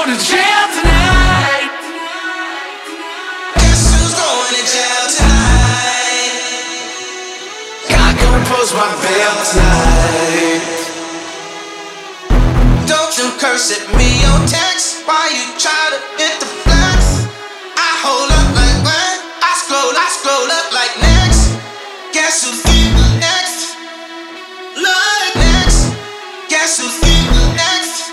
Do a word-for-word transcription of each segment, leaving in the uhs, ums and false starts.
going to jail tonight? Guess who's going to jail tonight? God gonna post my bail tonight. Don't you curse at me on text. Why you try to hit the flex? I hold up like what? I scroll, I scroll up like next. Guess who's getting next? Lord next. Guess who's getting next?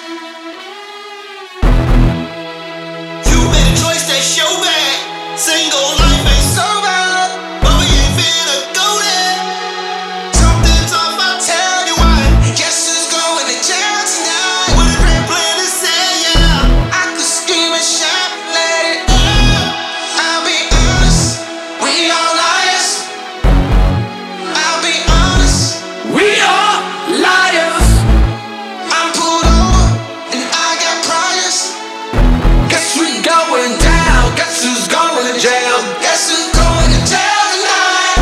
You made a choice that's your bad. Single life ain't so bad, but we ain't finna go there. Something's off, I'll tell you why. Guess who's going to jail tonight? With a great plan to say, yeah. I could scream and shout, let it out. I'll be honest, we all liars. I'll be honest, We are liars. I'm pulled over and I got priors. Guess we going down. Guess who's going to jail? Guess who's going to jail tonight?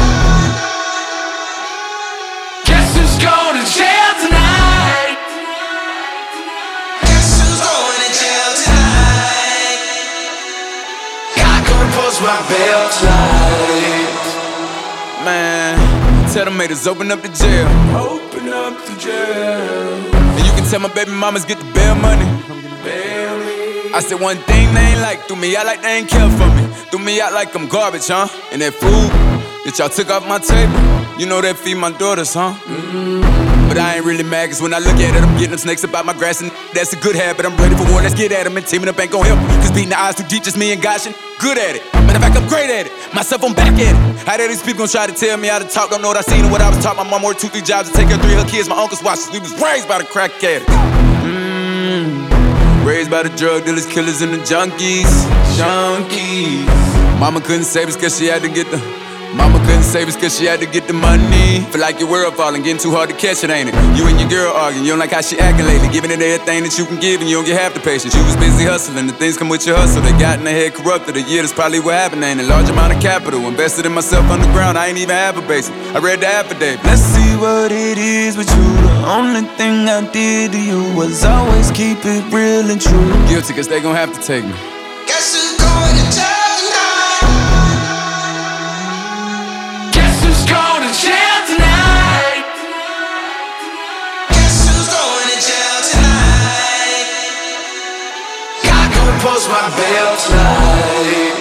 Guess who's going to jail tonight? Guess who's going to jail tonight? God gonna post my bail tonight. Man, tell them haters open up the jail. Open up the jail. And you can tell my baby mamas get the bail money. Bail me. I said one thing they ain't like, threw me out like they ain't care for me. Threw me out like I'm garbage, huh? And that food that y'all took off my table, you know that feed my daughters, huh? But I ain't really mad, cause when I look at it, I'm getting them snakes about my grass, and that's a good habit. I'm ready for war, let's get at them, and teaming up ain't gon' help. Cause beating the eyes too deep, just me and Goshen, good at it. Matter of fact, I'm great at it. Myself, I'm back at it. How dare these people gon' try to tell me how to talk? Don't know what I seen or what I was taught. My mom worked two, three jobs to take care of three of her kids. My uncle's watches. We was raised by the crack addicts. Mm. Raised by the drug dealers, killers, and the junkies. Junkies. Mama couldn't save us cause she had to get the Mama couldn't save us cause she had to get the money. Feel like your world falling, getting too hard to catch it, ain't it? You and your girl arguing, you don't like how she acting lately. Giving it everything that you can give and you don't get half the patience. You was busy hustling, the things come with your hustle. They got in their head corrupted, a year that's probably what happened. Ain't a large amount of capital invested in myself underground, I ain't even have a basic. I read the affidavit. Let's see what it is with you. The only thing I did to you was always keep it real and true. Guilty cause they gon' have to take me. Guess who's going to jail tonight? Guess who's going to jail tonight? Guess who's going to jail tonight? God gonna post my bail tonight.